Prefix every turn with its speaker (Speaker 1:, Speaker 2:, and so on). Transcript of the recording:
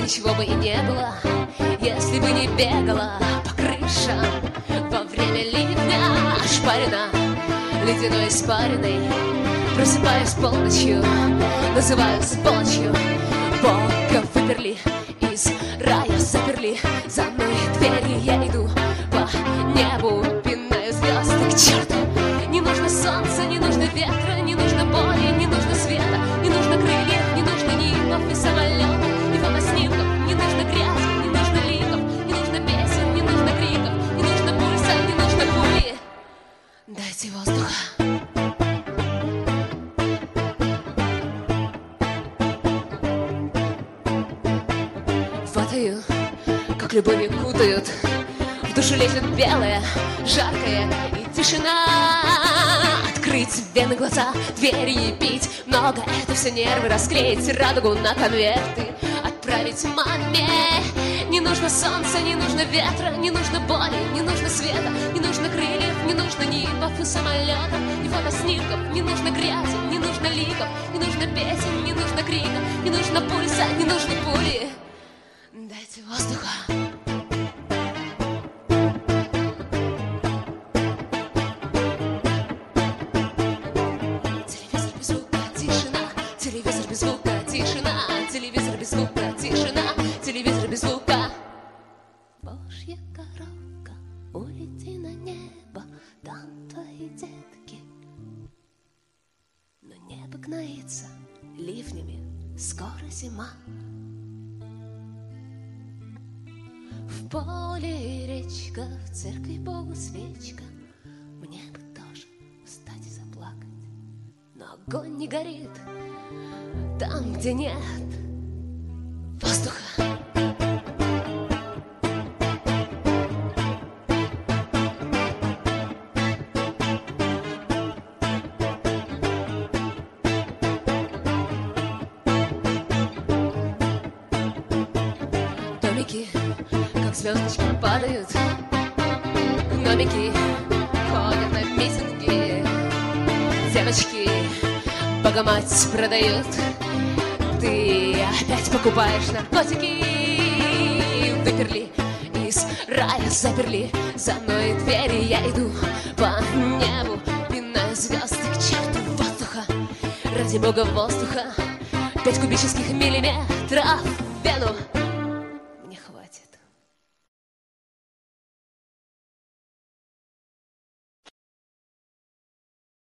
Speaker 1: ничего бы и не было, если бы не бегала по крышам во время ливня, ошпарена ледяной испариной. Просыпаюсь полночью, называю сволочью. Бога выперли, из рая заперли, за мной двери, я иду по небу, пинаю звезды к черту. Не нужно солнца, не нужно ветра, не нужно боли, не нужно света, не нужно крыльев, не нужно нимфов и самолетов, и фотоснимков, не нужно грязи, не нужно ликов, не нужно песен, не нужно криков, не нужно пульса, не нужно пули. Дайте воздуха. Фатаю, как любовью кутают, в душу лезет белое, жаркое и тишина. Открыть вены, глаза, двери и пить много, это все нервы, расклеить радугу на конверты, отправить маме. Не нужно солнца, не нужно ветра, не нужно боли, не нужно света, не нужно крыльев, не нужно нимфов и самолетов, и фотоснимков, не нужно грязи, не нужно ликов, не нужно песен, не нужно крика, не нужно пульса, не нужно пули. Дайте воздуха. Телевизор без звука, тишина. Телевизор без звука, тишина. Телевизор без звука, тишина. Телевизор без звука. Божья коровка, улети на небо, там твои детки. Но небо гноится ливнями, скоро зима. В поле речка, в церкви Богу свечка. Мне бы тоже встать и заплакать, но огонь не горит там, где нет воздуха. Домики, как звездочки, падают, гномики ходят на митинги, девочки Богомать продают, ты опять покупаешь наркотики. Выперли, из рая заперли, за мной двери, я иду по небу, пинаю звезды к черту воздуха. Ради бога воздуха, 5 кубических миллиметров в вену.